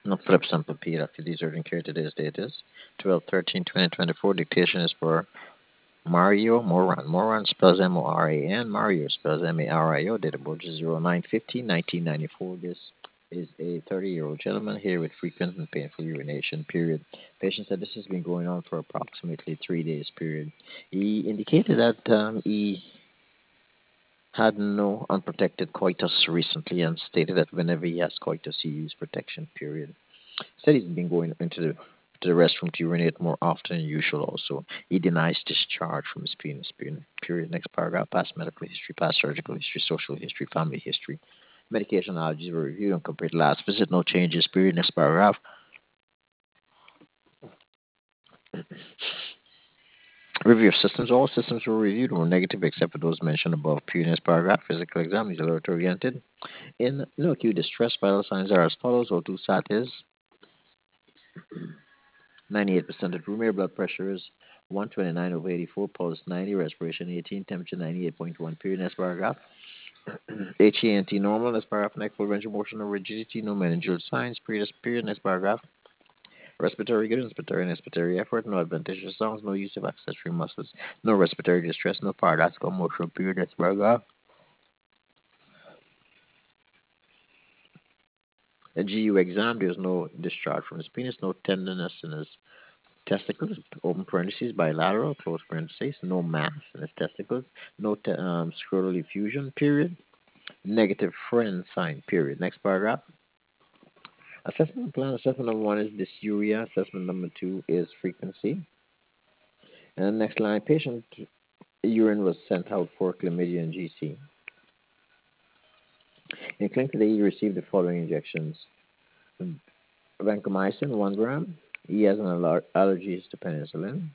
No, flip some papier after these urgent care. Today's date is 12/13/2024. Dictation is for Mario Moran. Moran spells Moran. Mario spells Mario. Date of birth is 09/15/1994. This is a 30-year-old gentleman here with frequent and painful urination. Period. Patient said this has been going on for approximately 3 days. Period. He indicated that he had no unprotected coitus recently and stated that whenever he has coitus, he uses protection. Period. Said he's been going to the restroom to urinate more often than usual also. He denies discharge from his penis. Period. Next paragraph. Past medical history, past surgical history, social history, family history. Medication allergies were reviewed and compared to last visit. No changes. Period. Next paragraph. Review of systems. All systems were reviewed and were negative except for those mentioned above. Period. Next paragraph. Physical exam is alert oriented. In no acute distress, vital signs are as follows. O2 sat is 98% of room air, blood pressure is 129/84, pulse 90, respiration 18, temperature 98.1. Period. Next paragraph. HENT normal. Next paragraph. Neck full range of motion, no rigidity, no meningeal signs. Period. Next paragraph. Respiratory good, inspiratory effort, no adventitious sounds, no use of accessory muscles, no respiratory distress, no paradoxical motion. Period. Next paragraph. A GU exam, there's no discharge from his penis, no tenderness in his testicles, open parentheses, bilateral, close parentheses, no mass in his testicles, no scrotal effusion, period, negative friend sign, period. Next paragraph. Assessment plan. Assessment number one is dysuria. Assessment number two is frequency. And next line, patient urine was sent out for chlamydia and GC. In clinic today, he received the following injections: vancomycin, 1 gram. He has an allergies to penicillin.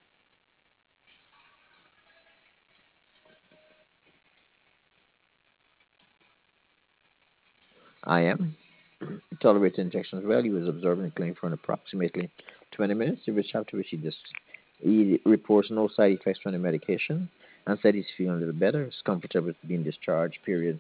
IM. Tolerates injections well. He was observed in the clinic for an approximately 20 minutes, after which he reports no side effects from the medication and said he's feeling a little better. He's comfortable with being discharged, period.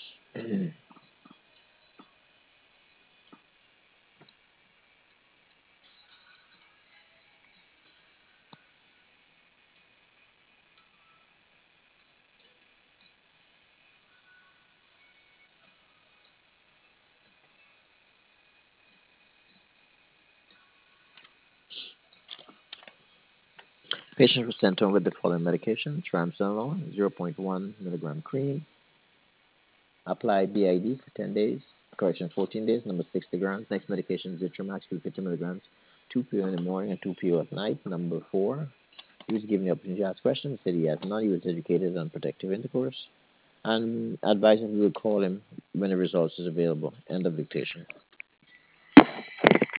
Patient was sent home with the following medication: triamcinolone, 0.1 milligram cream, apply BID for 10 days, correction, 14 days, number 60 grams. Next medication, Zithromax, 250 milligrams, 2 p.m. in the morning and 2 p.m. at night. Number 4, he was given the opportunity to ask questions, said he had none. He was educated on protective intercourse and advised him we will call him when the results is available. End of dictation.